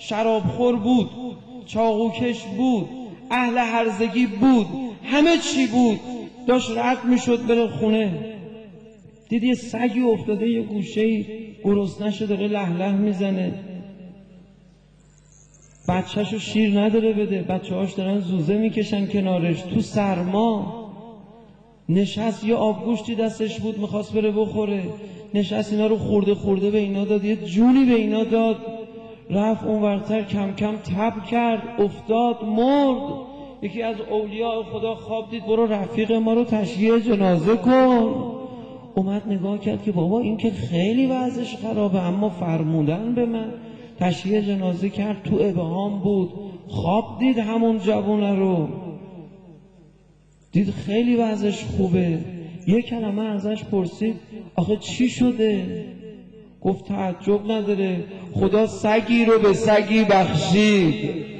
شرابخور بود، چاقوکش بود، اهل هرزگی بود، همه چی بود. داشت رد میشد بره خونه، دید یه سگی افتاده یه گوشه‌ای، گرسنه‌شه داره له له میزنه، بچه‌شو شیر نداره بده، بچه‌هاش دارن زوزه میکشن کنارش تو سرما. نشست، یه آبگوشتی دستش بود میخواست بره بخوره، نشست اینا رو خورده خورده به اینا داد، یه جونی به اینا داد، رفت اون ورتر کم کم تب کرد، افتاد مرد. یکی از اولیاء خدا خواب دید برو رفیق ما رو تشییع جنازه کن. اومد نگاه کرد که بابا این که خیلی وضعش خرابه، اما فرمودن به من. تشییع جنازه کرد، تو ابهام بود، خواب دید همون جوونه رو، دید خیلی وضعش خوبه. یک کلمه ازش پرسید آخه چی شده؟ گفت تعجب نداره، خدا سگی رو به سگی بخشید.